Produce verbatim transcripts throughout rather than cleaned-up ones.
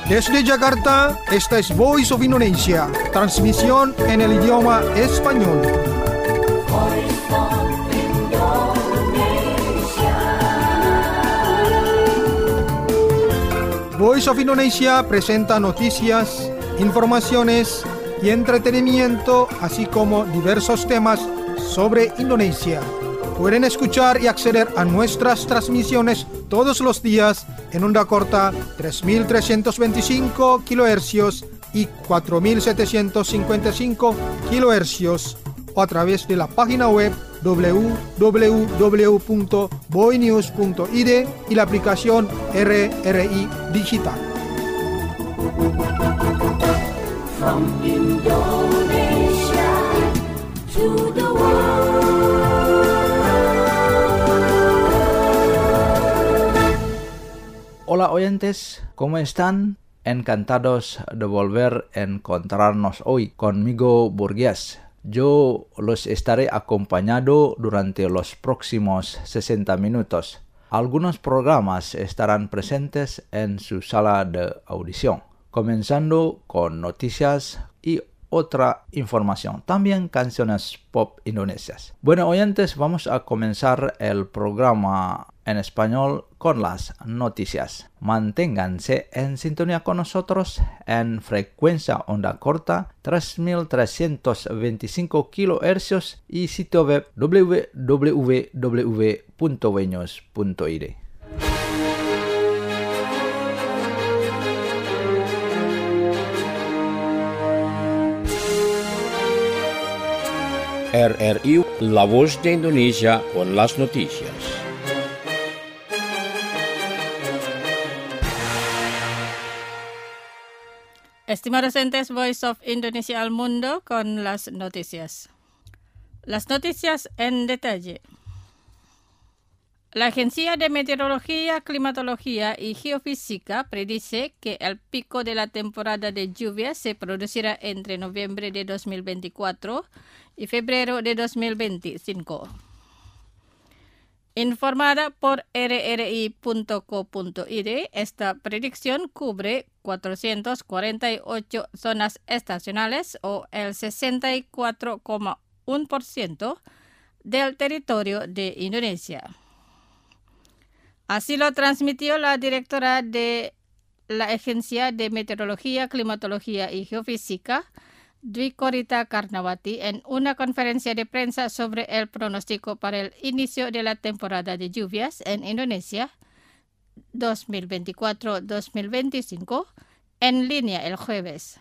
Desde Jakarta, esta es Voice of Indonesia, transmisión en el idioma español. Voice of Indonesia. Voice of Indonesia presenta noticias, informaciones y entretenimiento, así como diversos temas sobre Indonesia. Pueden escuchar y acceder a nuestras transmisiones todos los días en onda corta tres mil trescientos veinticinco kilohercios y cuatro mil setecientos cincuenta y cinco kilohercios o a través de la página web doble u doble u doble u punto boinews punto i d y la aplicación R R I Digital. From Indonesia to the world. Hola oyentes, ¿cómo están? Encantados de volver a encontrarnos hoy conmigo Burgués. Yo los estaré acompañando durante los próximos sesenta minutos. Algunos programas estarán presentes en su sala de audición, comenzando con noticias y otra información, también canciones pop indonesias. Bueno oyentes, vamos a comenzar el programa en español con las noticias. Manténganse en sintonía con nosotros en frecuencia onda corta tres mil trescientos veinticinco kilohercios y sitio web doble u doble u doble u punto boinews punto i d. R R I, la voz de Indonesia con las noticias. Estimados oyentes, Voice of Indonesia al mundo con las noticias. Las noticias en detalle. La Agencia de Meteorología, Climatología y Geofísica predice que el pico de la temporada de lluvias se producirá entre noviembre de dos mil veinticuatro y febrero de dos mil veinticinco. Informada por R R I punto co punto i d, esta predicción cubre cuatrocientas cuarenta y ocho zonas estacionales o el sesenta y cuatro coma uno por ciento del territorio de Indonesia. Así lo transmitió la directora de la Agencia de Meteorología, Climatología y Geofísica, Dwi Korita Karnawati, en una conferencia de prensa sobre el pronóstico para el inicio de la temporada de lluvias en Indonesia dos mil veinticuatro dos mil veinticinco en línea el jueves.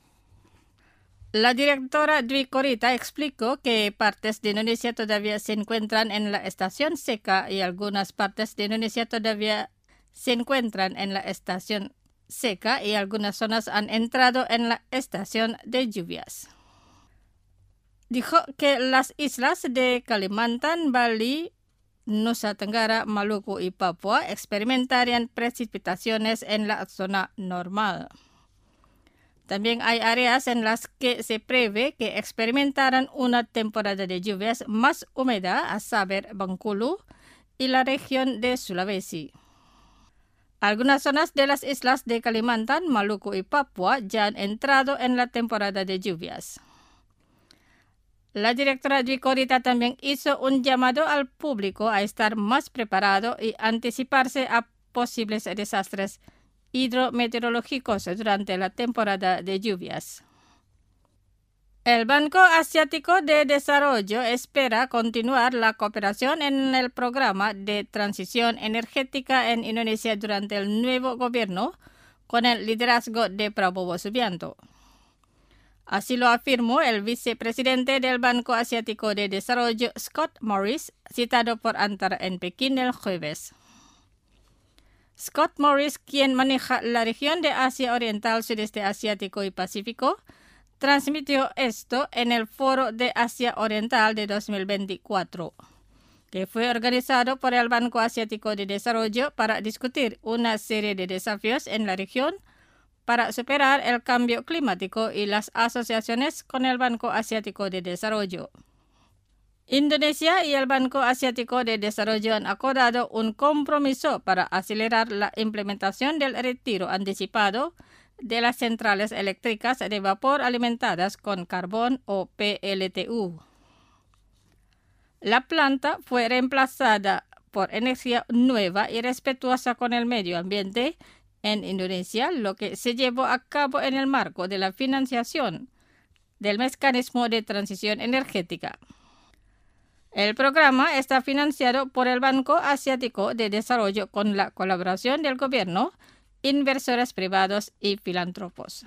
La directora Dwi Korita explicó que partes de Indonesia todavía se encuentran en la estación seca y algunas partes de Indonesia todavía se encuentran en la estación seca y algunas zonas han entrado en la estación de lluvias. Dijo que las islas de Kalimantan, Bali, Nusa Tenggara, Maluku y Papua experimentarían precipitaciones en la zona normal. También hay áreas en las que se prevé que experimentarán una temporada de lluvias más húmeda, a saber Bengkulu y la región de Sulawesi. Algunas zonas de las islas de Kalimantan, Maluku y Papua ya han entrado en la temporada de lluvias. La directora Dwi Korita también hizo un llamado al público a estar más preparado y anticiparse a posibles desastres hidrometeorológicos durante la temporada de lluvias. El Banco Asiático de Desarrollo espera continuar la cooperación en el programa de transición energética en Indonesia durante el nuevo gobierno con el liderazgo de Prabowo Subianto. Así lo afirmó el vicepresidente del Banco Asiático de Desarrollo, Scott Morris, citado por Antara en Pekín el jueves. Scott Morris, quien maneja la región de Asia Oriental, Sudeste Asiático y Pacífico, transmitió esto en el Foro de Asia Oriental de dos mil veinticuatro, que fue organizado por el Banco Asiático de Desarrollo para discutir una serie de desafíos en la región para superar el cambio climático y las asociaciones con el Banco Asiático de Desarrollo. Indonesia y el Banco Asiático de Desarrollo han acordado un compromiso para acelerar la implementación del retiro anticipado de las centrales eléctricas de vapor alimentadas con carbón o P L T U. La planta fue reemplazada por energía nueva y respetuosa con el medio ambiente en Indonesia, lo que se llevó a cabo en el marco de la financiación del mecanismo de transición energética. El programa está financiado por el Banco Asiático de Desarrollo con la colaboración del gobierno, inversores privados y filántropos.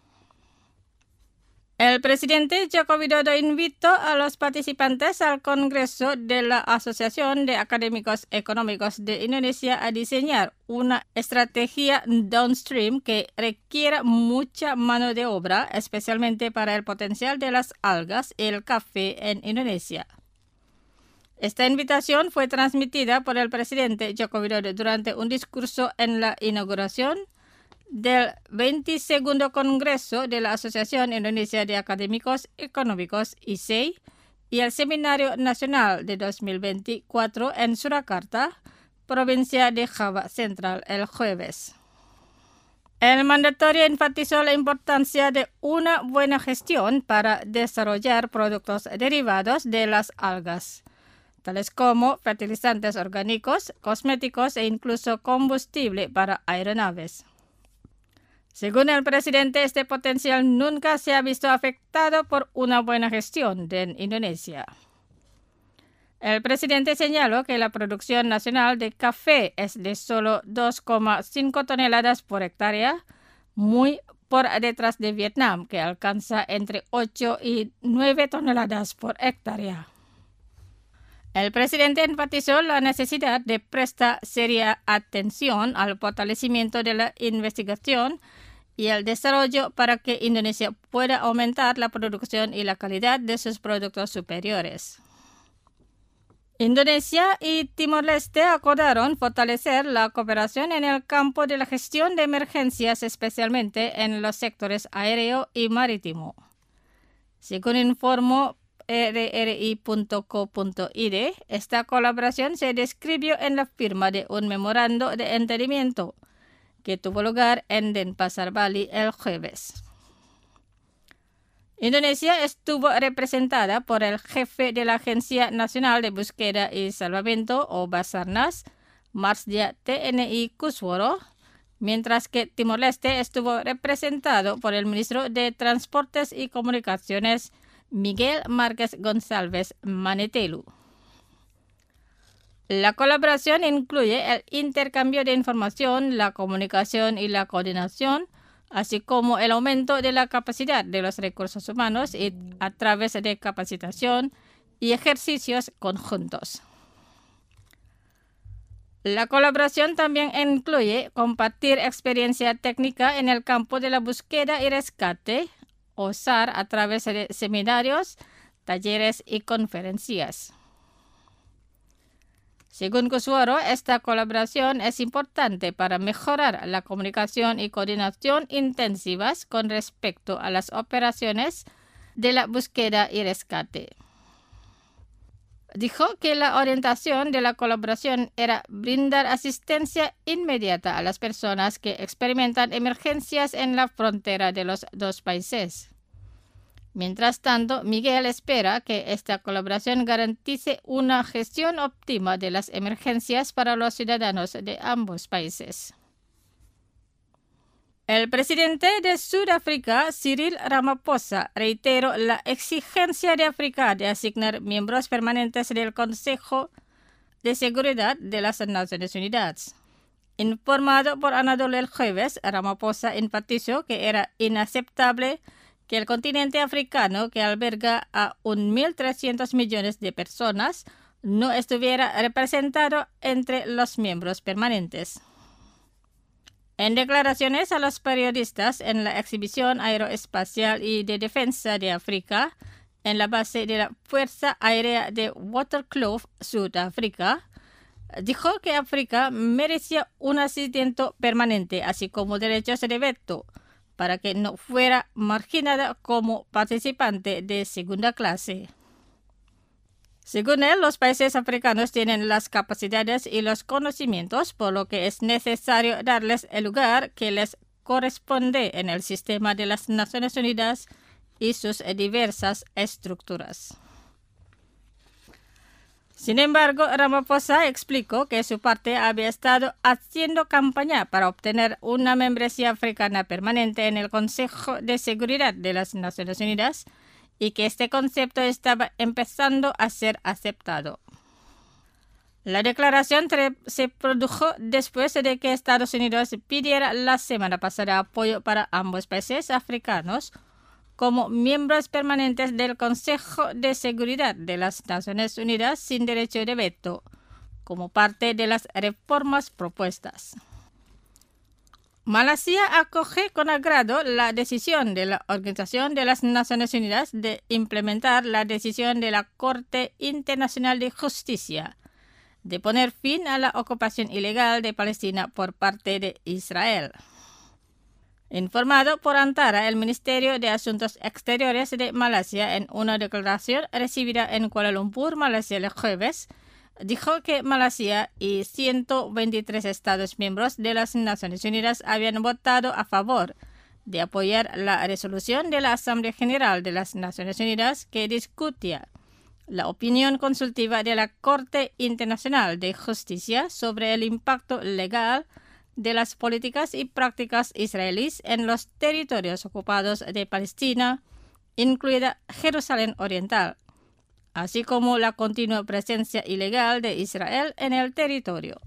El presidente Joko Widodo invitó a los participantes al Congreso de la Asociación de Académicos Económicos de Indonesia a diseñar una estrategia downstream que requiera mucha mano de obra, especialmente para el potencial de las algas y el café en Indonesia. Esta invitación fue transmitida por el presidente Joko Widodo durante un discurso en la inauguración del veintisegundo Congreso de la Asociación Indonesia de Académicos Económicos I S E I y el Seminario Nacional de dos mil veinticuatro en Surakarta, provincia de Java Central, el jueves. El mandatario enfatizó la importancia de una buena gestión para desarrollar productos derivados de las algas, tales como fertilizantes orgánicos, cosméticos e incluso combustible para aeronaves. Según el presidente, este potencial nunca se ha visto afectado por una buena gestión de Indonesia. El presidente señaló que la producción nacional de café es de solo dos coma cinco toneladas por hectárea, muy por detrás de Vietnam, que alcanza entre ocho y nueve toneladas por hectárea. El presidente enfatizó la necesidad de prestar seria atención al fortalecimiento de la investigación y el desarrollo para que Indonesia pueda aumentar la producción y la calidad de sus productos superiores. Indonesia y Timor-Leste acordaron fortalecer la cooperación en el campo de la gestión de emergencias, especialmente en los sectores aéreo y marítimo. Según informó R R I punto co punto I D, esta colaboración se describió en la firma de un memorando de entendimiento que tuvo lugar en Denpasar, Bali, el jueves. Indonesia estuvo representada por el jefe de la Agencia Nacional de Búsqueda y Salvamento, o Basarnas, Marsdia T N I Kusworo, mientras que Timor-Leste estuvo representado por el ministro de Transportes y Comunicaciones, Miguel Márquez González Manetelu. La colaboración incluye el intercambio de información, la comunicación y la coordinación, así como el aumento de la capacidad de los recursos humanos y a través de capacitación y ejercicios conjuntos. La colaboración también incluye compartir experiencia técnica en el campo de la búsqueda y rescate, o S A R, a través de seminarios, talleres y conferencias. Según Kusworo, esta colaboración es importante para mejorar la comunicación y coordinación intensivas con respecto a las operaciones de la búsqueda y rescate. Dijo que la orientación de la colaboración era brindar asistencia inmediata a las personas que experimentan emergencias en la frontera de los dos países. Mientras tanto, Miguel espera que esta colaboración garantice una gestión óptima de las emergencias para los ciudadanos de ambos países. El presidente de Sudáfrica, Cyril Ramaphosa, reiteró la exigencia de África de asignar miembros permanentes del Consejo de Seguridad de las Naciones Unidas. Informado por Anadolu el jueves, Ramaphosa enfatizó que era inaceptable que el continente africano, que alberga a mil trescientos millones de personas, no estuviera representado entre los miembros permanentes. En declaraciones a los periodistas en la exhibición aeroespacial y de defensa de África, en la base de la Fuerza Aérea de Waterkloof, Sudáfrica, dijo que África merecía un asiento permanente, así como derechos de veto, para que no fuera marginada como participante de segunda clase. Según él, los países africanos tienen las capacidades y los conocimientos, por lo que es necesario darles el lugar que les corresponde en el sistema de las Naciones Unidas y sus diversas estructuras. Sin embargo, Ramaphosa explicó que su parte había estado haciendo campaña para obtener una membresía africana permanente en el Consejo de Seguridad de las Naciones Unidas y que este concepto estaba empezando a ser aceptado. La declaración se produjo después de que Estados Unidos pidiera la semana pasada apoyo para ambos países africanos como miembros permanentes del Consejo de Seguridad de las Naciones Unidas sin derecho de veto, como parte de las reformas propuestas. Malasia acoge con agrado la decisión de la Organización de las Naciones Unidas de implementar la decisión de la Corte Internacional de Justicia de poner fin a la ocupación ilegal de Palestina por parte de Israel. Informado por Antara, el Ministerio de Asuntos Exteriores de Malasia, en una declaración recibida en Kuala Lumpur, Malasia, el jueves, dijo que Malasia y ciento veintitrés Estados miembros de las Naciones Unidas habían votado a favor de apoyar la resolución de la Asamblea General de las Naciones Unidas que discutía la opinión consultiva de la Corte Internacional de Justicia sobre el impacto legal de las políticas y prácticas israelíes en los territorios ocupados de Palestina, incluida Jerusalén Oriental, así como la continua presencia ilegal de Israel en el territorio.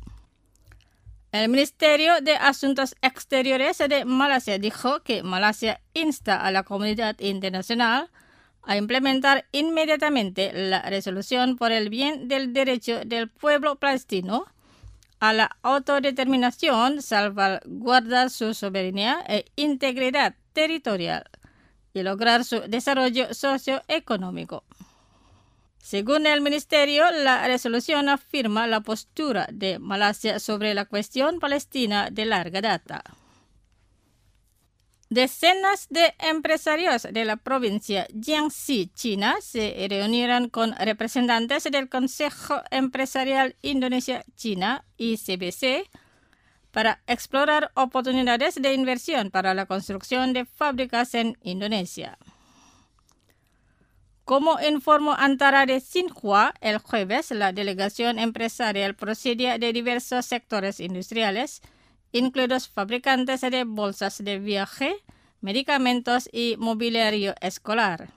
El Ministerio de Asuntos Exteriores de Malasia dijo que Malasia insta a la comunidad internacional a implementar inmediatamente la resolución por el bien del derecho del pueblo palestino a la autodeterminación, salvaguardar su soberanía e integridad territorial y lograr su desarrollo socioeconómico. Según el ministerio, la resolución afirma la postura de Malasia sobre la cuestión palestina de larga data. Decenas de empresarios de la provincia Jiangxi, China, se reunieron con representantes del Consejo Empresarial Indonesia-China, I C B C, para explorar oportunidades de inversión para la construcción de fábricas en Indonesia. Como informó Antara de Xinhua el jueves, la delegación empresarial procedía de diversos sectores industriales, incluidos fabricantes de bolsas de viaje, medicamentos y mobiliario escolar.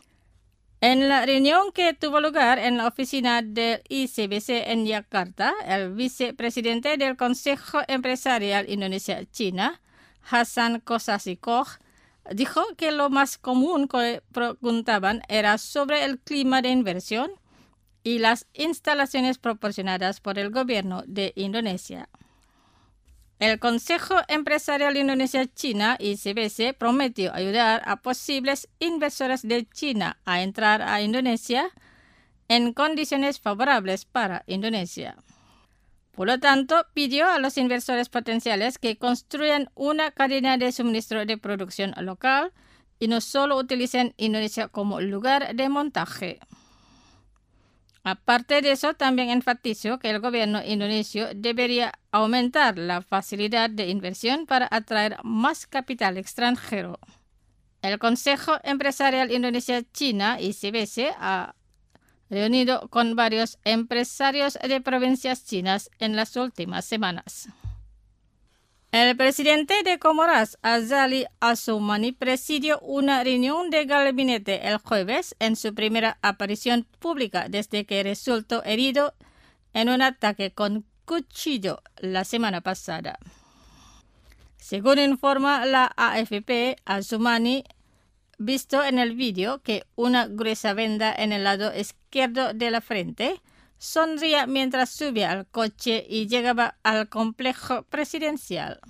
En la reunión que tuvo lugar en la oficina del I C B C en Yakarta, el vicepresidente del Consejo Empresarial Indonesia-China, Hasan Kosasikoh, dijo que lo más común que preguntaban era sobre el clima de inversión y las instalaciones proporcionadas por el gobierno de Indonesia. El Consejo Empresarial Indonesia-China, I C B C, prometió ayudar a posibles inversores de China a entrar a Indonesia en condiciones favorables para Indonesia. Por lo tanto, pidió a los inversores potenciales que construyan una cadena de suministro de producción local y no solo utilicen Indonesia como lugar de montaje. Aparte de eso, también enfatizó que el gobierno indonesio debería aumentar la facilidad de inversión para atraer más capital extranjero. El Consejo Empresarial Indonesia-China, I C B C, ha reunido con varios empresarios de provincias chinas en las últimas semanas. El presidente de Comoras, Azali Assoumani, presidió una reunión de gabinete el jueves en su primera aparición pública desde que resultó herido en un ataque con cuchillo la semana pasada. Según informa la A F P, Assoumani, visto en el vídeo que una gruesa venda en el lado izquierdo de la frente, sonría mientras subía al coche y llegaba al complejo presidencial.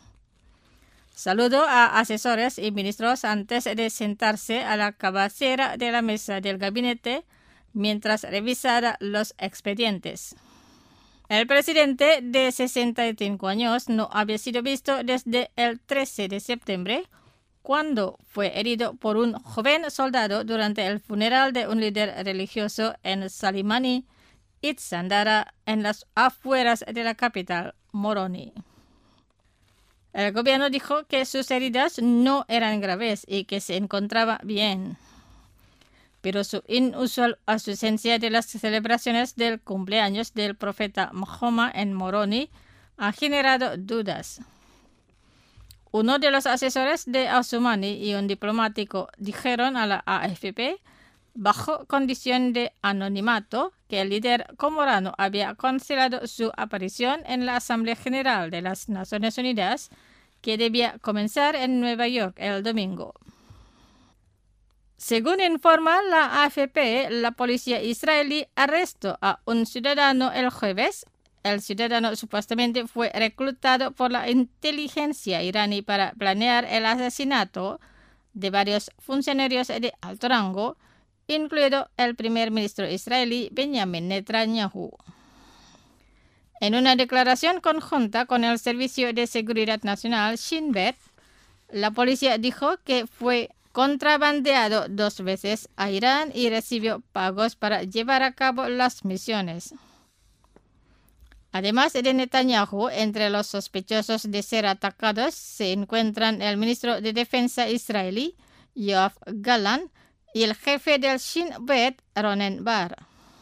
Saludó a asesores y ministros antes de sentarse a la cabecera de la mesa del gabinete mientras revisara los expedientes. El presidente de sesenta y cinco años no había sido visto desde el trece de septiembre, cuando fue herido por un joven soldado durante el funeral de un líder religioso en Salimani, Itsandara, en las afueras de la capital, Moroni. El gobierno dijo que sus heridas no eran graves y que se encontraba bien. Pero su inusual ausencia de las celebraciones del cumpleaños del profeta Mahoma en Moroni ha generado dudas. Uno de los asesores de Assoumani y un diplomático dijeron a la A F P, bajo condición de anonimato, que el líder comorano había cancelado su aparición en la Asamblea General de las Naciones Unidas, que debía comenzar en Nueva York el domingo. Según informa la A F P, la policía israelí arrestó a un ciudadano el jueves. El ciudadano supuestamente fue reclutado por la inteligencia iraní para planear el asesinato de varios funcionarios de alto rango, incluido el primer ministro israelí Benjamin Netanyahu. En una declaración conjunta con el Servicio de Seguridad Nacional Shin Bet, la policía dijo que fue contrabandeado dos veces a Irán y recibió pagos para llevar a cabo las misiones. Además de Netanyahu, entre los sospechosos de ser atacados se encuentran el ministro de Defensa israelí, Yoav Gallant, y el jefe del Shin Bet, Ronen Bar.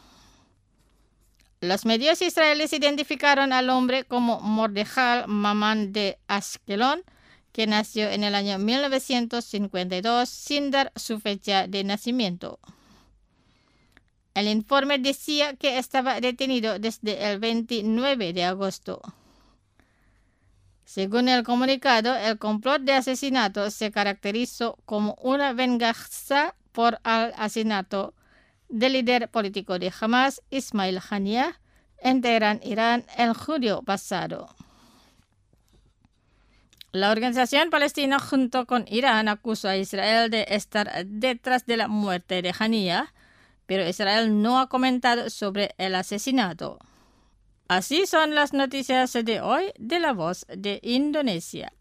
Los medios israelíes identificaron al hombre como Mordechai Maman de Ashkelon, que nació en el año mil novecientos cincuenta y dos sin dar su fecha de nacimiento. El informe decía que estaba detenido desde el veintinueve de agosto. Según el comunicado, el complot de asesinato se caracterizó como una venganza por el asesinato del líder político de Hamas, Ismail Haniyeh, en Teherán, Irán, en julio pasado. La organización palestina junto con Irán acusó a Israel de estar detrás de la muerte de Haniyeh, pero Israel no ha comentado sobre el asesinato. Así son las noticias de hoy de La Voz de Indonesia.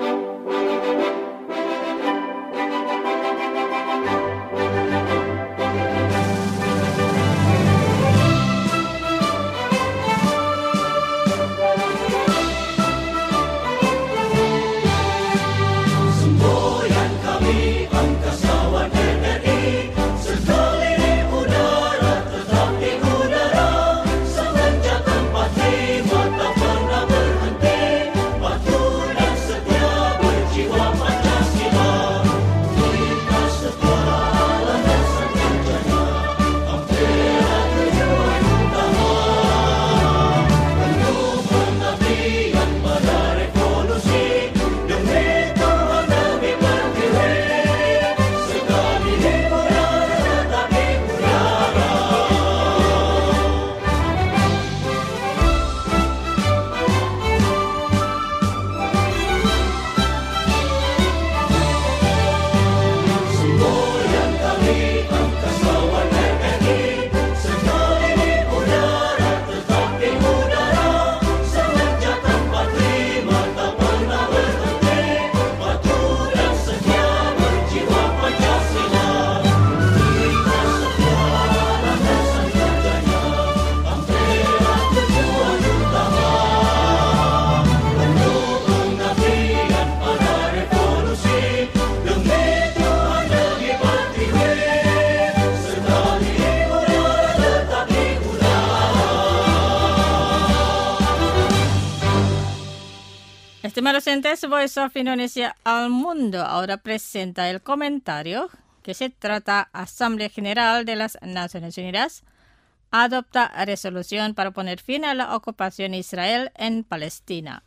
Estimados oyentes, Voice of Indonesia al Mundo ahora presenta el comentario que se trata Asamblea General de las Naciones Unidas adopta resolución para poner fin a la ocupación de Israel en Palestina.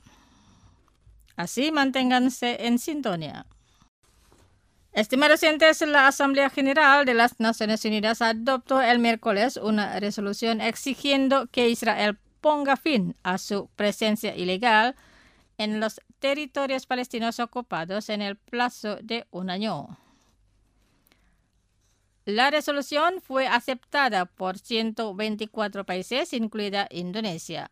Así manténganse en sintonía. Estimados oyentes, la Asamblea General de las Naciones Unidas adoptó el miércoles una resolución exigiendo que Israel ponga fin a su presencia ilegal en los territorios palestinos ocupados en el plazo de un año. La resolución fue aceptada por ciento veinticuatro países, incluida Indonesia.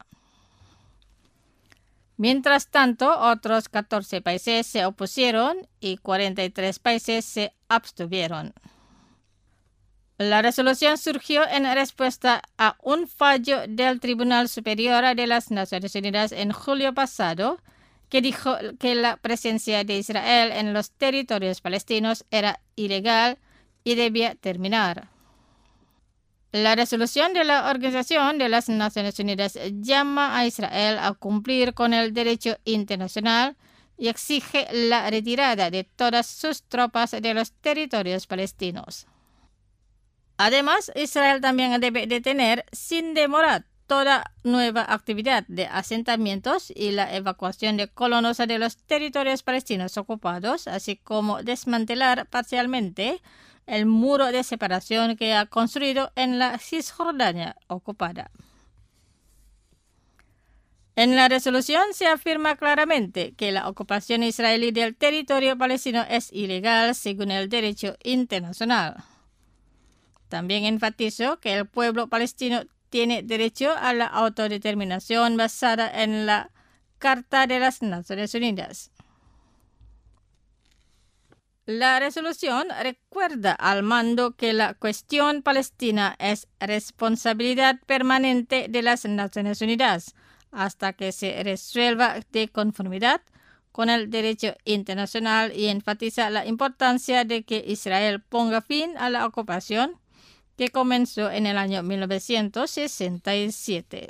Mientras tanto, otros catorce países se opusieron y cuarenta y tres países se abstuvieron. La resolución surgió en respuesta a un fallo del Tribunal Superior de las Naciones Unidas en julio pasado, que dijo que la presencia de Israel en los territorios palestinos era ilegal y debía terminar. La resolución de la Organización de las Naciones Unidas llama a Israel a cumplir con el derecho internacional y exige la retirada de todas sus tropas de los territorios palestinos. Además, Israel también debe detener sin demora toda nueva actividad de asentamientos y la evacuación de colonos de los territorios palestinos ocupados, así como desmantelar parcialmente el muro de separación que ha construido en la Cisjordania ocupada. En la resolución se afirma claramente que la ocupación israelí del territorio palestino es ilegal según el derecho internacional. También enfatizó que el pueblo palestino tiene derecho a la autodeterminación basada en la Carta de las Naciones Unidas. La resolución recuerda al mando que la cuestión palestina es responsabilidad permanente de las Naciones Unidas hasta que se resuelva de conformidad con el derecho internacional y enfatiza la importancia de que Israel ponga fin a la ocupación que comenzó en el año mil novecientos sesenta y siete.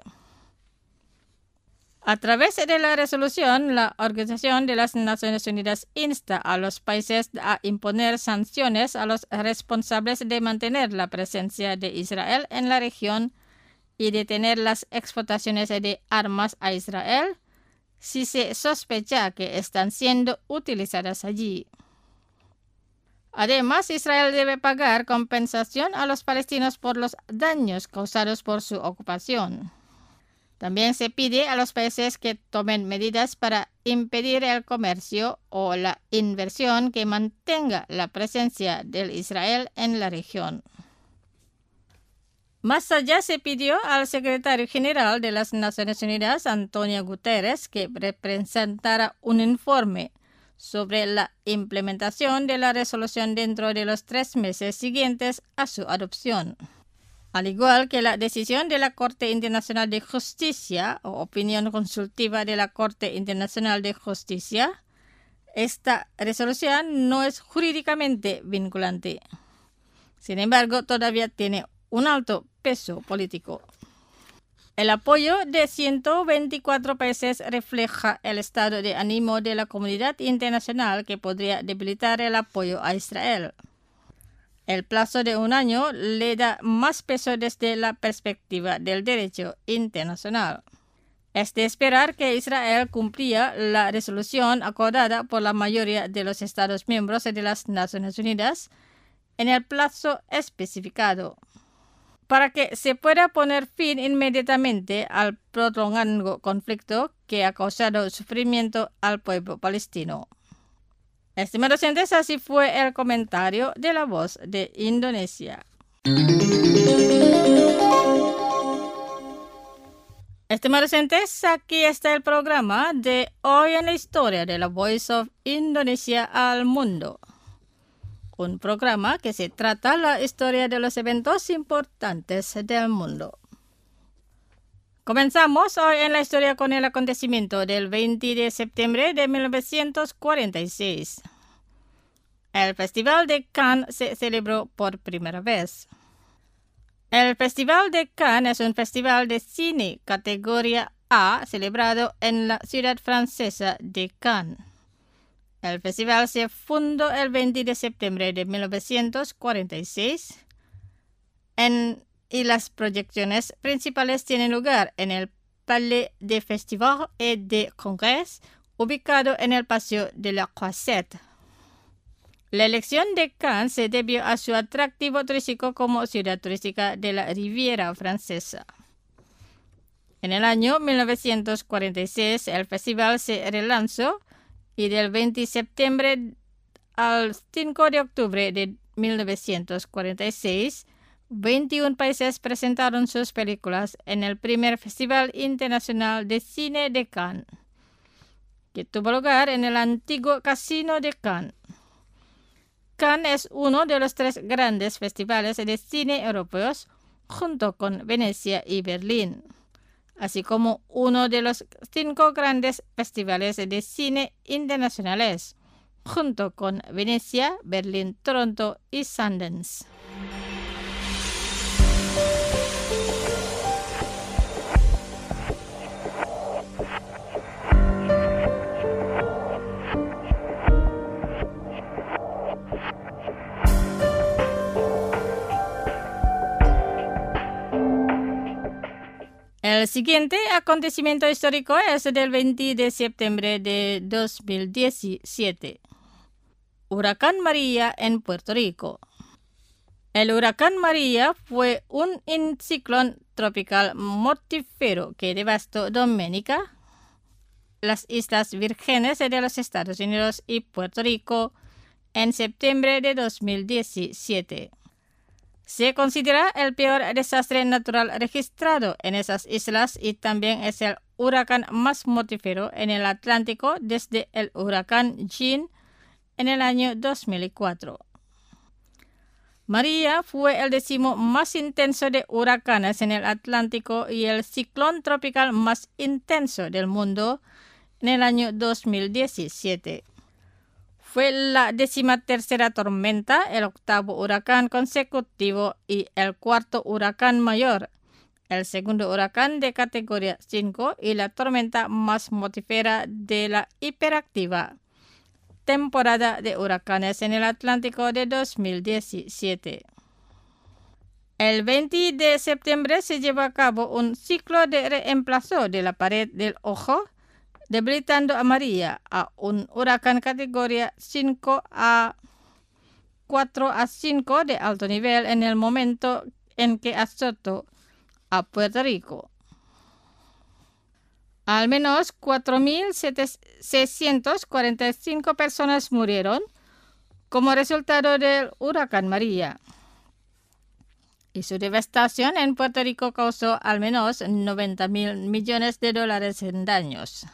A través de la resolución, la Organización de las Naciones Unidas insta a los países a imponer sanciones a los responsables de mantener la presencia de Israel en la región y detener las exportaciones de armas a Israel si se sospecha que están siendo utilizadas allí. Además, Israel debe pagar compensación a los palestinos por los daños causados por su ocupación. También se pide a los países que tomen medidas para impedir el comercio o la inversión que mantenga la presencia de Israel en la región. Más allá se pidió al secretario general de las Naciones Unidas, Antonio Guterres, que presentara un informe sobre la implementación de la resolución dentro de los tres meses siguientes a su adopción. Al igual que la decisión de la Corte Internacional de Justicia o opinión consultiva de la Corte Internacional de Justicia, esta resolución no es jurídicamente vinculante. Sin embargo, todavía tiene un alto peso político. El apoyo de ciento veinticuatro países refleja el estado de ánimo de la comunidad internacional que podría debilitar el apoyo a Israel. El plazo de un año le da más peso desde la perspectiva del derecho internacional. Es de esperar que Israel cumplía la resolución acordada por la mayoría de los Estados miembros de las Naciones Unidas en el plazo especificado, para que se pueda poner fin inmediatamente al prolongado conflicto que ha causado sufrimiento al pueblo palestino. Estimados oyentes, así fue el comentario de La Voz de Indonesia. Estimados oyentes, aquí está el programa de Hoy en la Historia de la Voice of Indonesia al Mundo. Un programa que se trata la historia de los eventos importantes del mundo. Comenzamos hoy en la historia con el acontecimiento del veinte de septiembre de mil novecientos cuarenta y seis. El Festival de Cannes se celebró por primera vez. El Festival de Cannes es un festival de cine categoría A celebrado en la ciudad francesa de Cannes. El festival se fundó el veinte de septiembre de mil novecientos cuarenta y seis en y las proyecciones principales tienen lugar en el Palais des Festivals et des Congrès, ubicado en el Paseo de la Croisette. La elección de Cannes se debió a su atractivo turístico como ciudad turística de la Riviera Francesa. En el año mil novecientos cuarenta y seis, el festival se relanzó y del veinte de septiembre al cinco de octubre de mil novecientos cuarenta y seis, veintiún países presentaron sus películas en el primer Festival Internacional de Cine de Cannes, que tuvo lugar en el antiguo Casino de Cannes. Cannes es uno de los tres grandes festivales de cine europeos, junto con Venecia y Berlín. así como uno de los cinco grandes festivales de cine internacionales, junto con Venecia, Berlín, Toronto y Sundance. El siguiente acontecimiento histórico es del veinte de septiembre de dos mil diecisiete. Huracán María en Puerto Rico. El huracán María fue un ciclón tropical mortífero que devastó Dominica, las Islas Vírgenes de los Estados Unidos y Puerto Rico en septiembre de dos mil diecisiete. Se considera el peor desastre natural registrado en esas islas y también es el huracán más mortífero en el Atlántico desde el huracán Jeanne en el año dos mil cuatro. María fue el décimo más intenso de huracanes en el Atlántico y el ciclón tropical más intenso del mundo en el año dos mil diecisiete. Fue la decimatercera tormenta, el octavo huracán consecutivo y el cuarto huracán mayor, el segundo huracán de categoría cinco y la tormenta más mortífera de la hiperactiva temporada de huracanes en el Atlántico de dos mil diecisiete. El veinte de septiembre se llevó a cabo un ciclo de reemplazo de la pared del ojo, debilitando a María a un huracán categoría cinco a cuatro a cinco de alto nivel en el momento en que azotó a Puerto Rico. Al menos cuatro mil seiscientas cuarenta y cinco personas murieron como resultado del huracán María, y su devastación en Puerto Rico causó al menos noventa mil millones de dólares en daños.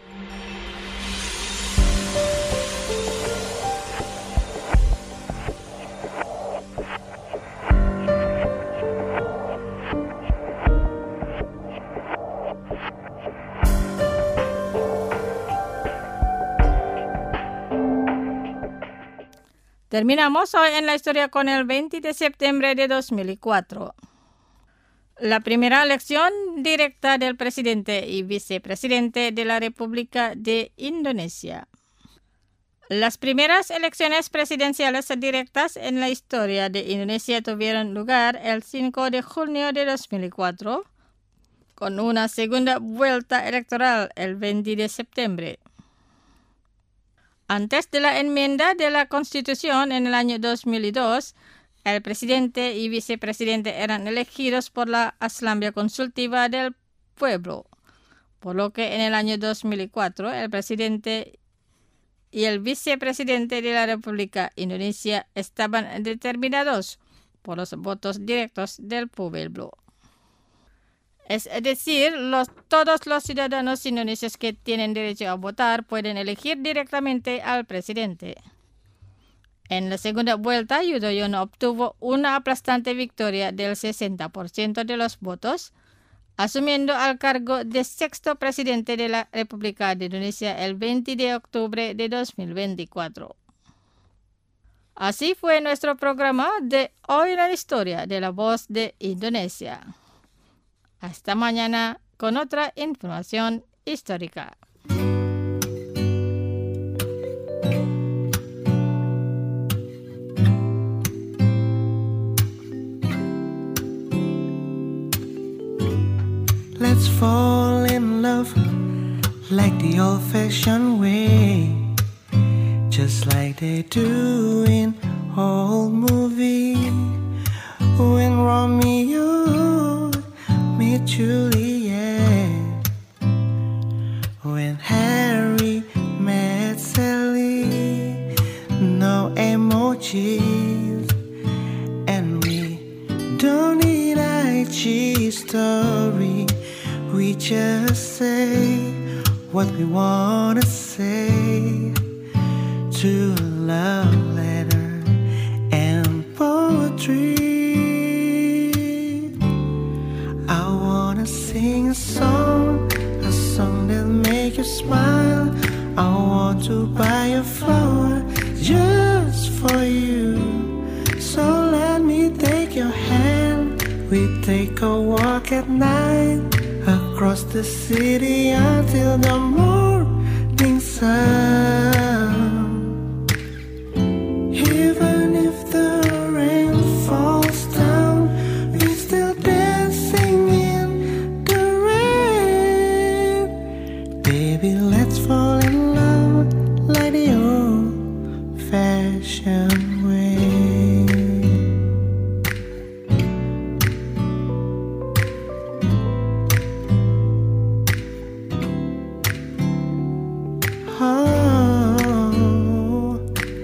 Terminamos hoy en la historia con el veinte de septiembre de dos mil cuatro. La primera elección directa del presidente y vicepresidente de la República de Indonesia. Las primeras elecciones presidenciales directas en la historia de Indonesia tuvieron lugar el cinco de junio de dos mil cuatro, con una segunda vuelta electoral el veinte de septiembre. Antes de la enmienda de la Constitución en el año dos mil dos, el presidente y vicepresidente eran elegidos por la Asamblea Consultiva del Pueblo, por lo que en el año dos mil cuatro el presidente y el vicepresidente de la República Indonesia estaban determinados por los votos directos del pueblo. Es decir, los, todos los ciudadanos indonesios que tienen derecho a votar pueden elegir directamente al presidente. En la segunda vuelta, Yudhoyono obtuvo una aplastante victoria del sesenta por ciento de los votos, asumiendo al cargo de sexto presidente de la República de Indonesia el veinte de octubre de dos mil veinticuatro. Así fue nuestro programa de Hoy la Historia de la Voz de Indonesia. Hasta mañana con otra información histórica. Let's fall in love like the old-fashioned way, just like they do in old movies. When Romeo met Juliet, when Harry met Sally, no emojis, and we don't need I G story. We just say what we wanna say to a love letter and poetry. I wanna say sing a song, a song that make you smile. I want to buy a flower just for you. So let me take your hand. We take a walk at night across the city until the morning sun. Even if the rain falls down, we still dancing in the rain. Baby, let's fall in love like the old-fashioned way. Oh,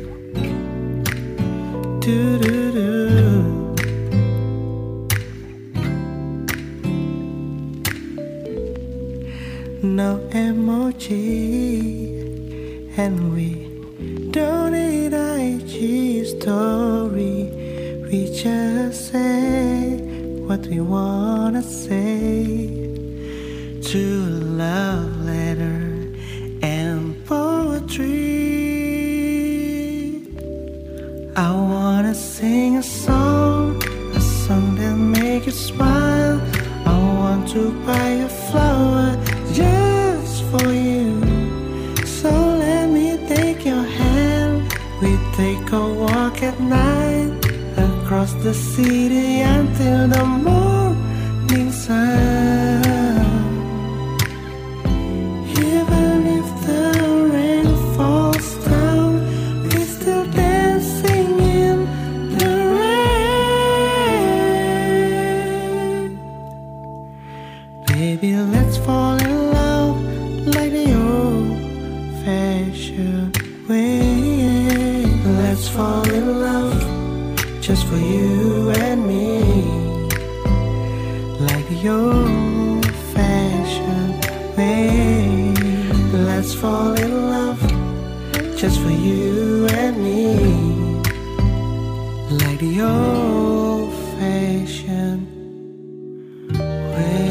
do-do-do. No emoji, and we don't need I G story. We just say what we wanna say. To a love letter and poetry. I wanna sing a song, a song that make you smile. I want to buy a flower just for you. So let me take your hand. We take a walk at night across the city until the morning sun. Even if the rain falls down, we still dancing in the rain. Baby, let's fall in love like the old-fashioned way. Let's fall in love just for you and me, like the old-fashioned way. Let's fall in love just for you and me, like the old-fashioned way.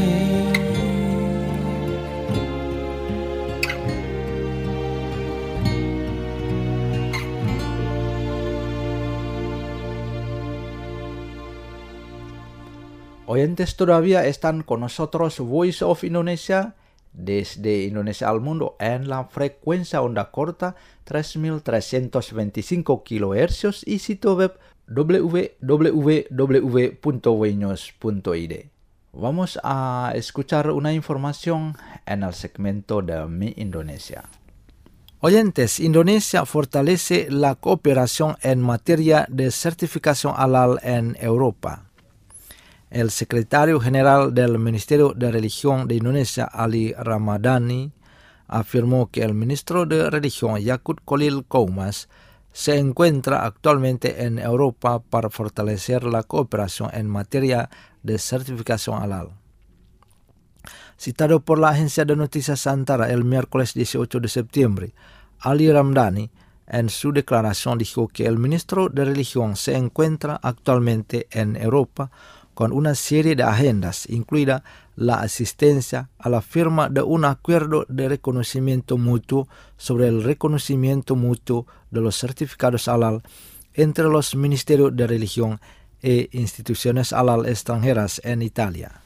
Oyentes, todavía están con nosotros Voice of Indonesia desde Indonesia al mundo en la frecuencia onda corta tres mil trescientos veinticinco kilohercios y sitio web w w w punto weños punto i d. Vamos a escuchar una información en el segmento de Mi Indonesia. Oyentes, Indonesia fortalece la cooperación en materia de certificación halal en Europa. El secretario general del Ministerio de Religión de Indonesia, Ali Ramadhani, afirmó que el ministro de Religión, Yakut Khalil Qoumas, se encuentra actualmente en Europa para fortalecer la cooperación en materia de certificación halal. Citado por la agencia de noticias Antara el miércoles dieciocho de septiembre, Ali Ramadhani en su declaración dijo que el ministro de Religión se encuentra actualmente en Europa con una serie de agendas, incluida la asistencia a la firma de un acuerdo de reconocimiento mutuo sobre el reconocimiento mutuo de los certificados halal entre los ministerios de religión e instituciones halal extranjeras en Italia.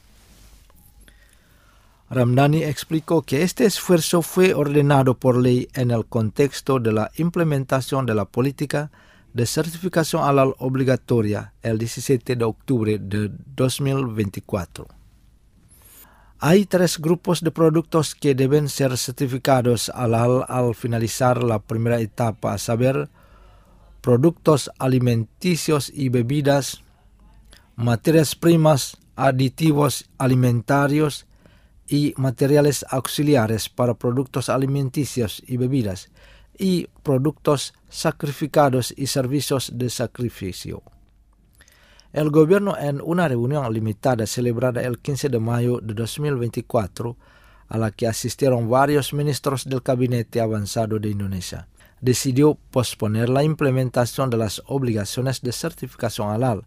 Ramadhani explicó que este esfuerzo fue ordenado por ley en el contexto de la implementación de la política de certificación halal obligatoria el diecisiete de octubre de dos mil veinticuatro. Hay tres grupos de productos que deben ser certificados halal al finalizar la primera etapa, a saber, productos alimenticios y bebidas, materias primas, aditivos alimentarios y materiales auxiliares para productos alimenticios y bebidas, y productos sacrificados y servicios de sacrificio. El gobierno, en una reunión limitada celebrada el quince de mayo de dos mil veinticuatro, a la que asistieron varios ministros del Gabinete Avanzado de Indonesia, decidió posponer la implementación de las obligaciones de certificación halal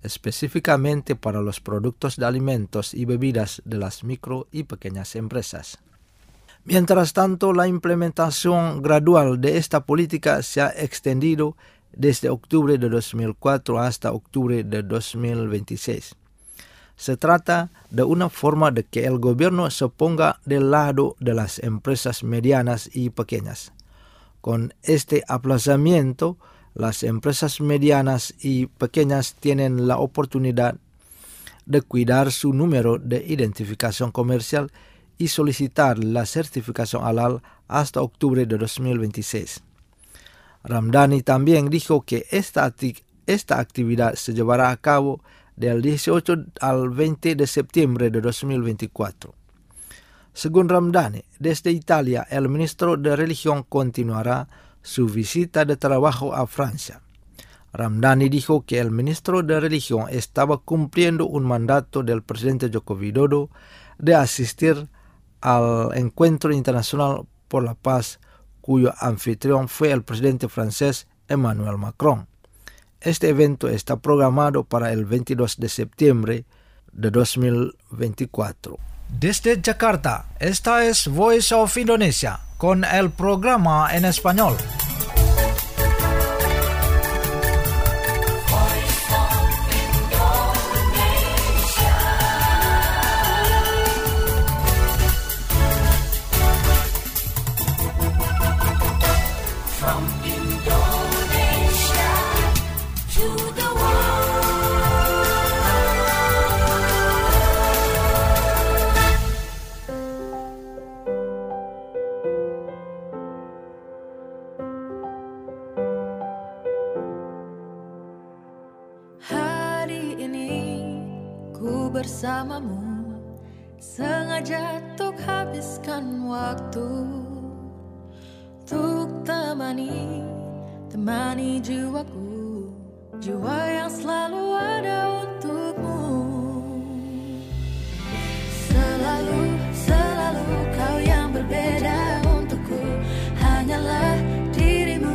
específicamente para los productos de alimentos y bebidas de las micro y pequeñas empresas. Mientras tanto, la implementación gradual de esta política se ha extendido desde octubre de dos mil cuatro hasta octubre de dos mil veintiséis. Se trata de una forma de que el gobierno se ponga del lado de las empresas medianas y pequeñas. Con este aplazamiento, las empresas medianas y pequeñas tienen la oportunidad de cuidar su número de identificación comercial y solicitar la certificación halal hasta octubre de dos mil veintiséis. Ramdhani también dijo que esta, acti- esta actividad se llevará a cabo del dieciocho al veinte de septiembre de dos mil veinticuatro. Según Ramdhani, desde Italia el ministro de Religión continuará su visita de trabajo a Francia. Ramdhani dijo que el ministro de Religión estaba cumpliendo un mandato del presidente Joko Widodo de asistir al Encuentro Internacional por la Paz, cuyo anfitrión fue el presidente francés Emmanuel Macron. Este evento está programado para el veintidós de septiembre de dos mil veinticuatro. Desde Jakarta, esta es Voice of Indonesia con el programa en español. Bersamamu sengaja tuk habiskan waktu, tuk temani, temani jiwaku, jiwa yang selalu ada untukmu. Selalu, selalu kau yang berbeda untukku, hanyalah dirimu.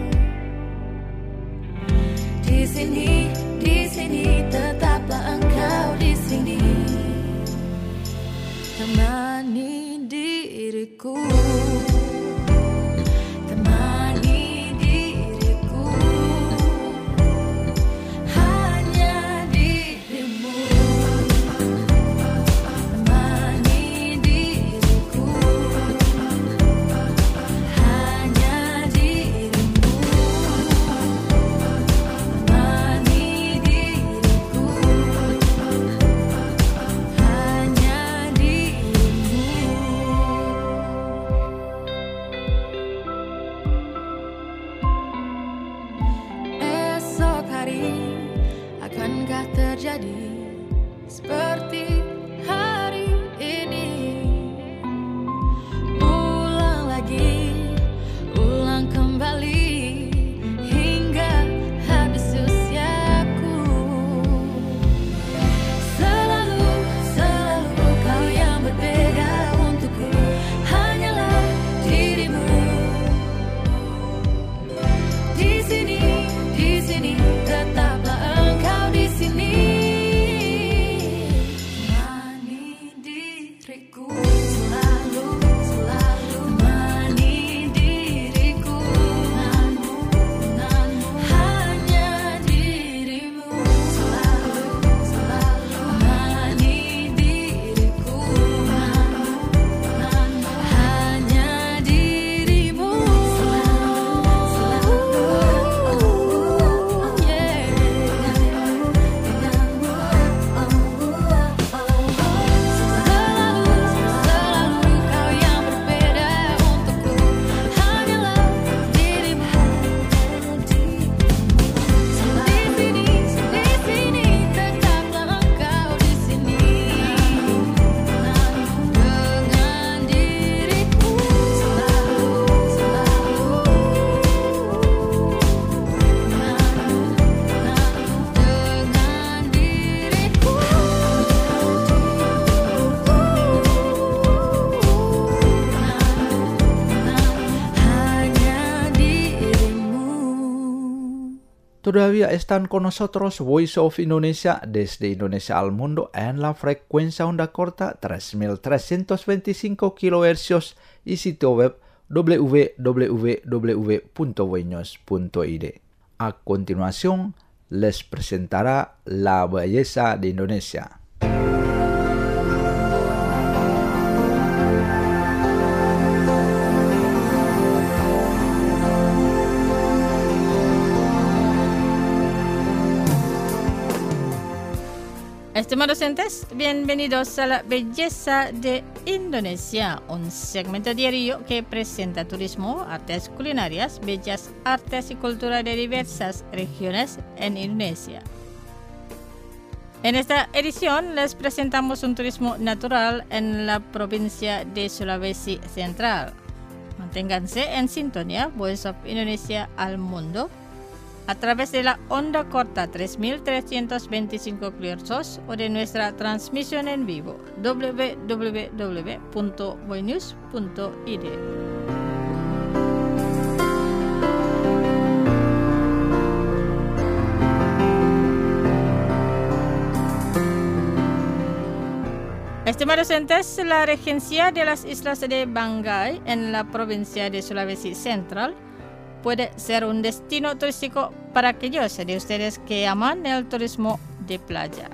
Di sini, di sini tetaplah engkau di sini, temani diriku, temani diriku, hanya dirimu, temani diriku, hanya dirimu, temani diriku, hanya dirimu. Todavía están con nosotros Voice of Indonesia desde Indonesia al mundo en la frecuencia onda corta tres mil trescientos veinticinco kilohercios y sitio web w w w punto voinews punto i d. A continuación, les presentará La Belleza de Indonesia. Estimados oyentes, bienvenidos a La Belleza de Indonesia, un segmento diario que presenta turismo, artes culinarias, bellas artes y cultura de diversas regiones en Indonesia. En esta edición les presentamos un turismo natural en la provincia de Sulawesi Central. Manténganse en sintonía, Voice of Indonesia al mundo, a través de la onda corta tres mil trescientos veinticinco kilohercios o de nuestra transmisión en vivo w w w punto voinews punto i d. Estimados oyentes, la regencia de las islas de Banggai en la provincia de Sulawesi Central puede ser un destino turístico para aquellos de ustedes que aman el turismo de playa.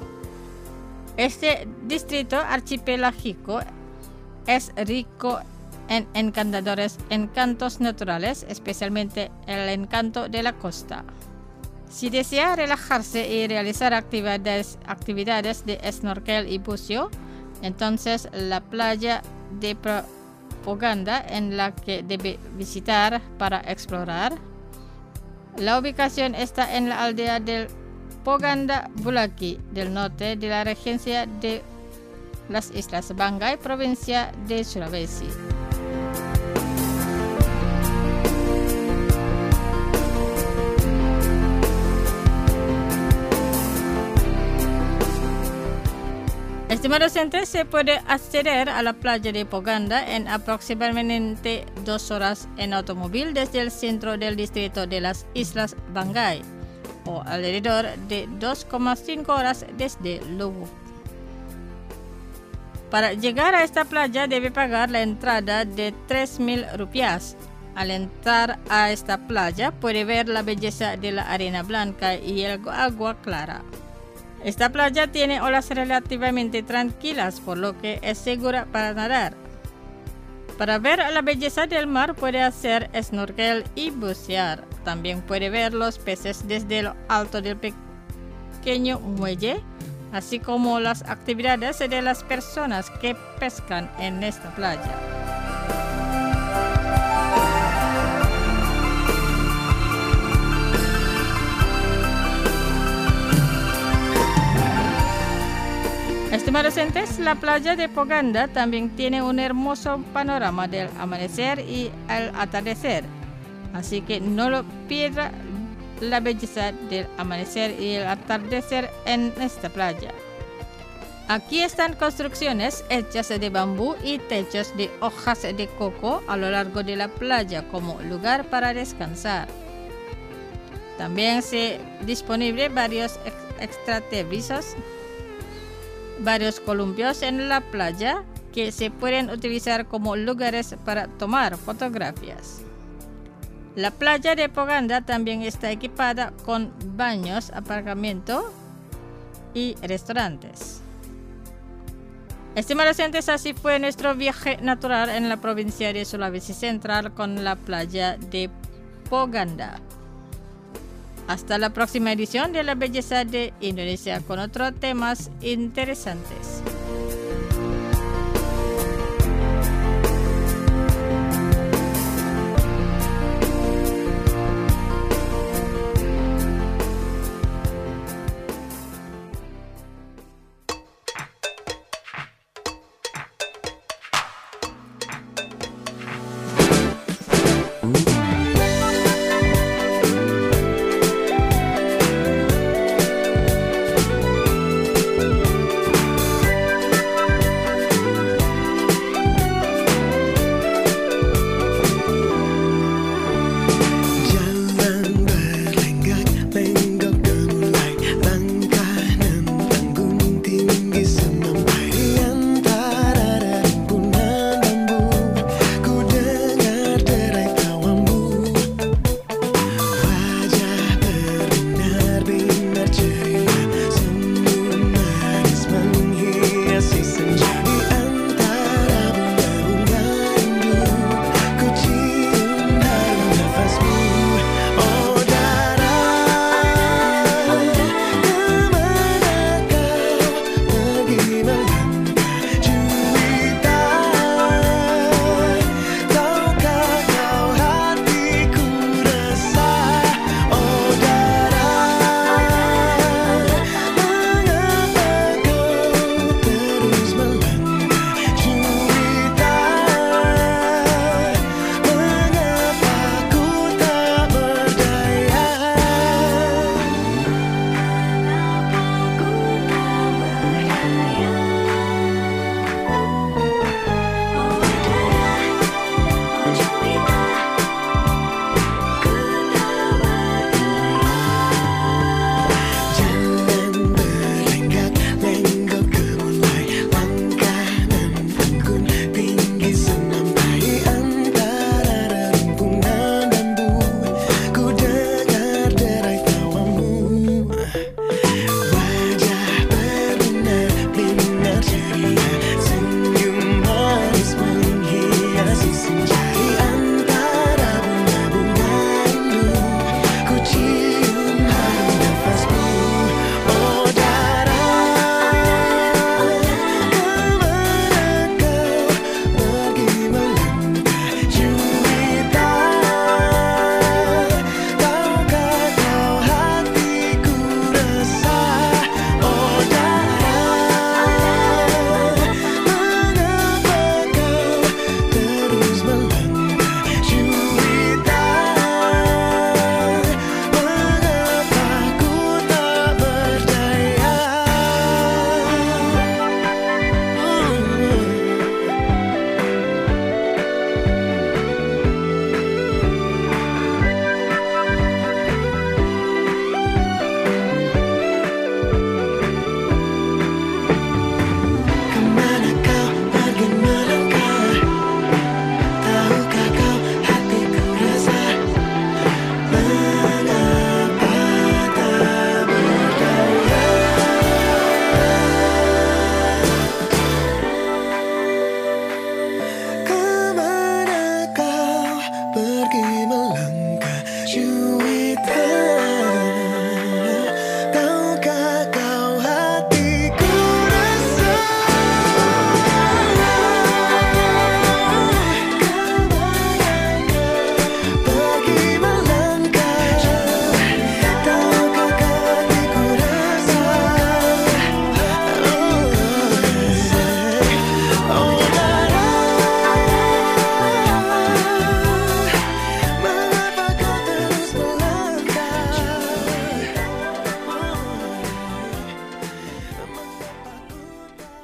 Este distrito archipelágico es rico en encantadores encantos naturales, especialmente el encanto de la costa. Si desea relajarse y realizar actividades, actividades de snorkel y buceo, entonces la playa de Poganda en la que debe visitar para explorar. La ubicación está en la aldea del Poganda Bulaki del norte de la regencia de las Islas Banggai, provincia de Sulawesi. Estimados oyentes, se puede acceder a la playa de Poganda en aproximadamente dos horas en automóvil desde el centro del distrito de las Islas Banggai, o alrededor de dos coma cinco horas desde Lubuk. Para llegar a esta playa debe pagar la entrada de tres mil rupias. Al entrar a esta playa puede ver la belleza de la arena blanca y el agua clara. Esta playa tiene olas relativamente tranquilas, por lo que es segura para nadar. Para ver la belleza del mar puede hacer snorkel y bucear. También puede ver los peces desde lo alto del pequeño muelle, así como las actividades de las personas que pescan en esta playa. Estimados oyentes, la playa de Poganda también tiene un hermoso panorama del amanecer y el atardecer, así que no lo pierda la belleza del amanecer y el atardecer en esta playa. Aquí están construcciones hechas de bambú y techos de hojas de coco a lo largo de la playa como lugar para descansar. También se disponibles varios ex extraterrisos, varios columpios en la playa que se pueden utilizar como lugares para tomar fotografías. La playa de Poganda también está equipada con baños, aparcamiento y restaurantes. Estimados oyentes, así fue nuestro viaje natural en la provincia de Sulawesi Central con la playa de Poganda. Hasta la próxima edición de La Belleza de Indonesia con otros temas interesantes.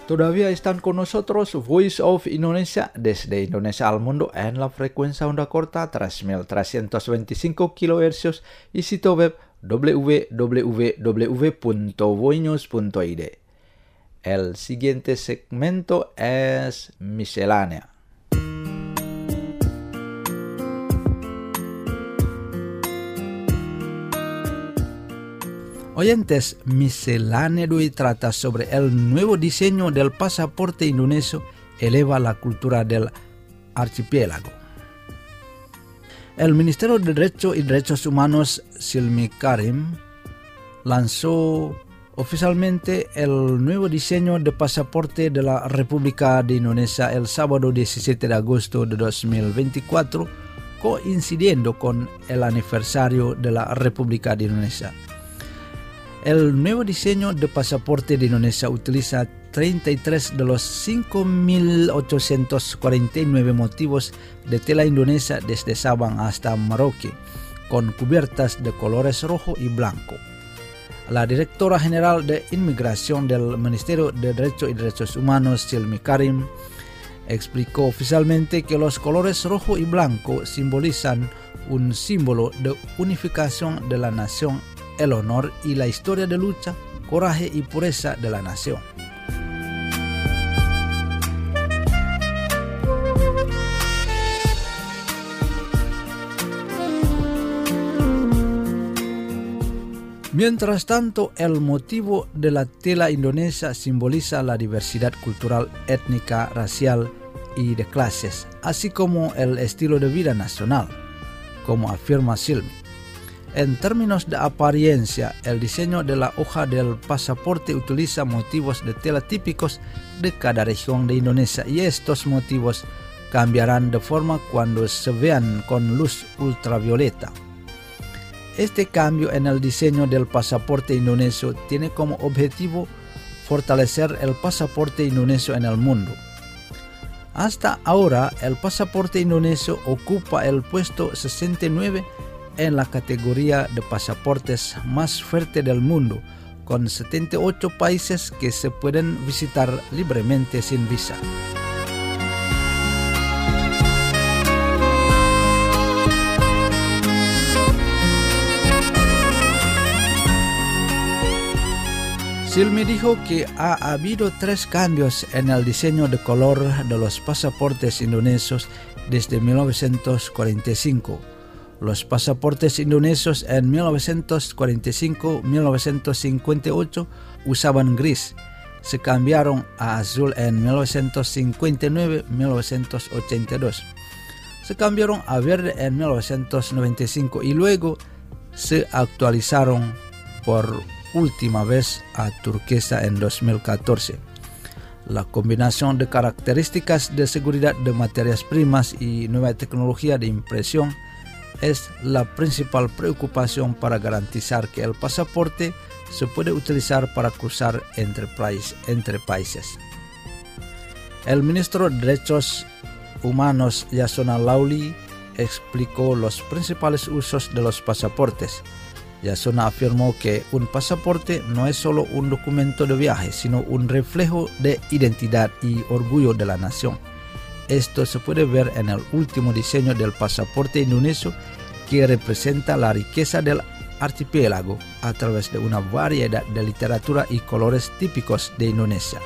Todavía están con nosotros Voice of Indonesia desde Indonesia al mundo en la frecuencia onda corta tres mil trescientos veinticinco kilohercios y sitio web w w w punto voinews punto i d. El siguiente segmento es miscelánea. Oyentes, miscelánea de hoy trata sobre el nuevo diseño del pasaporte indonesio eleva la cultura del archipiélago. El Ministerio de Derecho y Derechos Humanos, Silmi Karim, lanzó oficialmente el nuevo diseño de pasaporte de la República de Indonesia el sábado diecisiete de agosto de dos mil veinticuatro, coincidiendo con el aniversario de la República de Indonesia. El nuevo diseño de pasaporte de Indonesia utiliza treinta y tres de los cinco mil ochocientos cuarenta y nueve motivos de tela indonesia desde Sabang hasta Merauke, con cubiertas de colores rojo y blanco. La directora general de Inmigración del Ministerio de Derecho y Derechos Humanos, Silmi Karim, explicó oficialmente que los colores rojo y blanco simbolizan un símbolo de unificación de la nación, el honor y la historia de lucha, coraje y pureza de la nación. Mientras tanto, el motivo de la tela indonesia simboliza la diversidad cultural, étnica, racial y de clases, así como el estilo de vida nacional, como afirma Silmi. En términos de apariencia, el diseño de la hoja del pasaporte utiliza motivos de tela típicos de cada región de Indonesia y estos motivos cambiarán de forma cuando se vean con luz ultravioleta. Este cambio en el diseño del pasaporte indonesio tiene como objetivo fortalecer el pasaporte indonesio en el mundo. Hasta ahora, el pasaporte indonesio ocupa el puesto sesenta y nueve en la categoría de pasaportes más fuerte del mundo, con setenta y ocho países que se pueden visitar libremente sin visa. Silmi dijo que ha habido tres cambios en el diseño de color de los pasaportes indonesios desde mil novecientos cuarenta y cinco. Los pasaportes indonesios en mil novecientos cuarenta y cinco a mil novecientos cincuenta y ocho usaban gris. Se cambiaron a azul en mil novecientos cincuenta y nueve a mil novecientos ochenta y dos. Se cambiaron a verde en mil novecientos noventa y cinco y luego se actualizaron por última vez a turquesa en dos mil catorce. La combinación de características de seguridad de materias primas y nueva tecnología de impresión es la principal preocupación para garantizar que el pasaporte se puede utilizar para cruzar entre, país, entre países. El ministro de Derechos Humanos Yasona Lawli explicó los principales usos de los pasaportes. Yasona afirmó que un pasaporte no es solo un documento de viaje, sino un reflejo de identidad y orgullo de la nación. Esto se puede ver en el último diseño del pasaporte indonesio, que representa la riqueza del archipiélago a través de una variedad de literatura y colores típicos de Indonesia.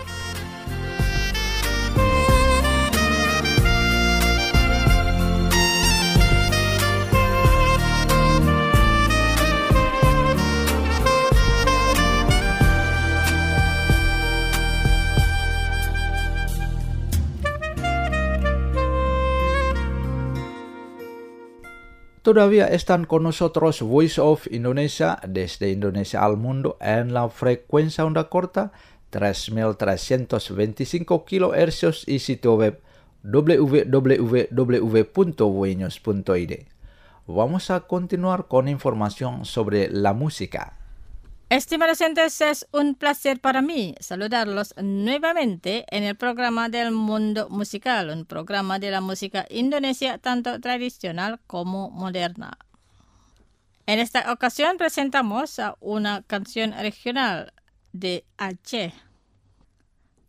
Todavía están con nosotros Voice of Indonesia desde Indonesia al mundo en la frecuencia onda corta tres mil trescientos veinticinco kilohercios y sitio web w w w punto voinews punto i d. Vamos a continuar con información sobre la música. Estimados oyentes, es un placer para mí saludarlos nuevamente en el programa del Mundo Musical, un programa de la música indonesia tanto tradicional como moderna. En esta ocasión presentamos a una canción regional de Aceh.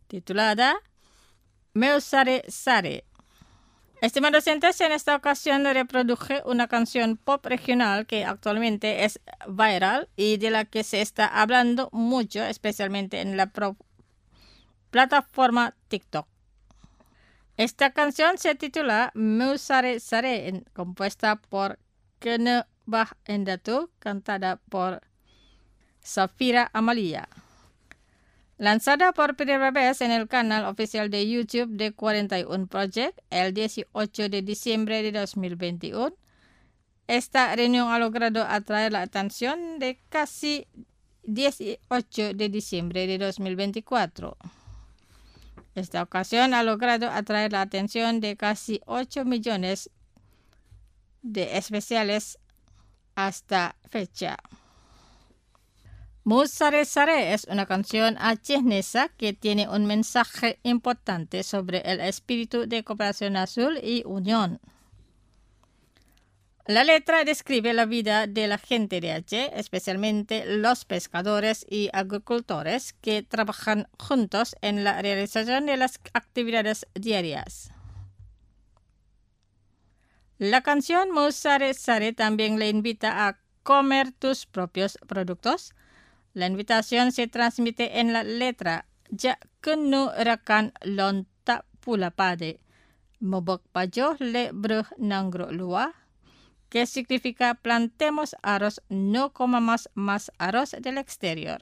titulada Meu Sare Sare. Estimados oyentes, en esta ocasión reproduje una canción pop regional que actualmente es viral y de la que se está hablando mucho, especialmente en la pro- plataforma TikTok. Esta canción se titula Meu Sare Sare, en- compuesta por Kene Bah Endatu, cantada por Safira Amalia. Lanzada por primera vez en el canal oficial de YouTube de cuarenta y uno Project el dieciocho de diciembre de dos mil veintiuno, esta reunión ha logrado atraer la atención de casi dieciocho de diciembre de dos mil veinticuatro. Esta ocasión ha logrado atraer la atención de casi ocho millones de especiales hasta fecha. Meu Sare Sare es una canción achenesa que tiene un mensaje importante sobre el espíritu de cooperación azul y unión. La letra describe la vida de la gente de Aceh, especialmente los pescadores y agricultores que trabajan juntos en la realización de las actividades diarias. La canción Meu Sare Sare también le invita a comer tus propios productos. La invitación se transmite en la letra Ja kenu rakan lonta pula pade, mobok pajo le bruh nangro lua, que significa plantemos arroz, no comamos más arroz del exterior.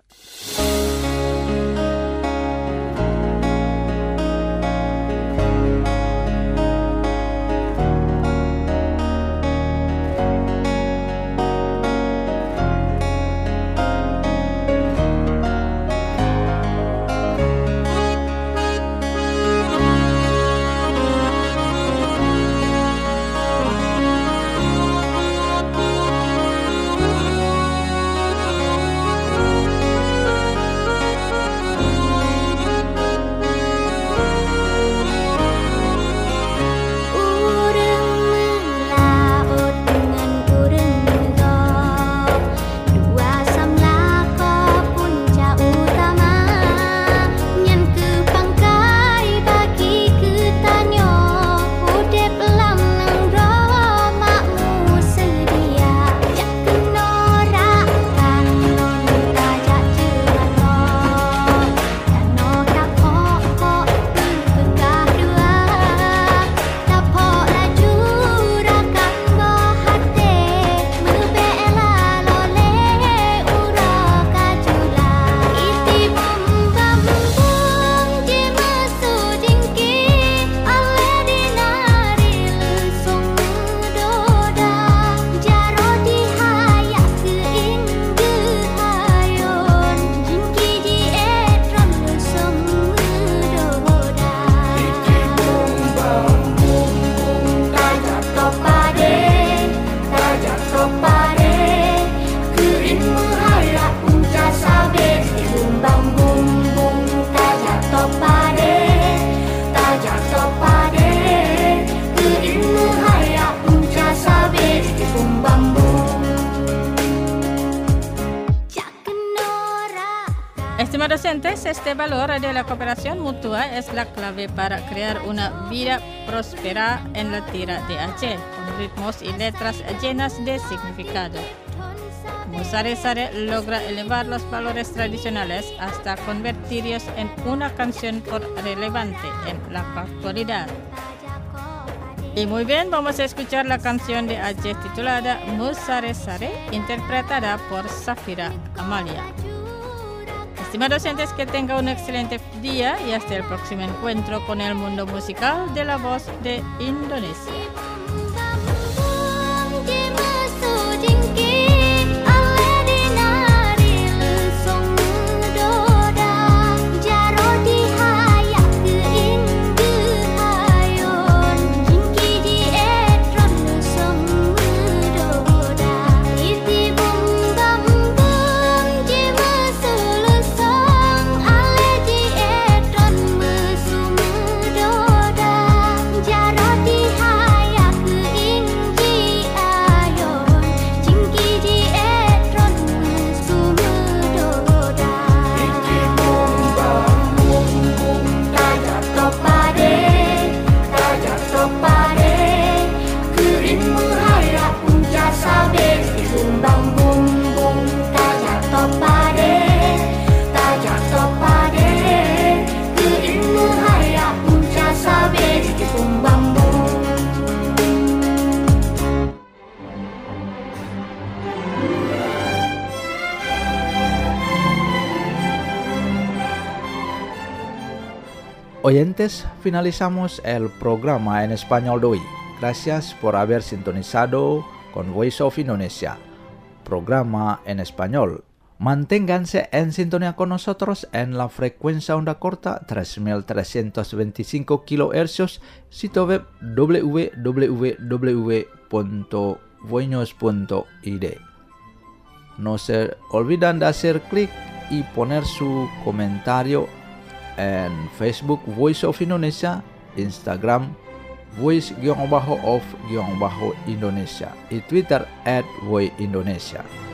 Estimados docentes, este valor de la cooperación mutua es la clave para crear una vida próspera en la tierra de Aceh, con ritmos y letras llenas de significado. Meu Sare Sare logra elevar los valores tradicionales hasta convertirlos en una canción por relevante en la actualidad. Y muy bien, vamos a escuchar la canción de Aceh titulada Meu Sare Sare, interpretada por Safira Amalia. Estimados oyentes, que tenga un excelente día y hasta el próximo encuentro con el mundo musical de la voz de Indonesia. Jaro di hayat Oyentes, finalizamos el programa en español de hoy. Gracias por haber sintonizado con Voice of Indonesia, programa en español. Manténganse en sintonía con nosotros en la frecuencia onda corta tres mil trescientos veinticinco kilohercios, sitio web w w w punto voinos punto i d. No se olviden de hacer clic y poner su comentario en Facebook Voice of Indonesia, Instagram Voice-of-Indonesia y Twitter at Voice Indonesia.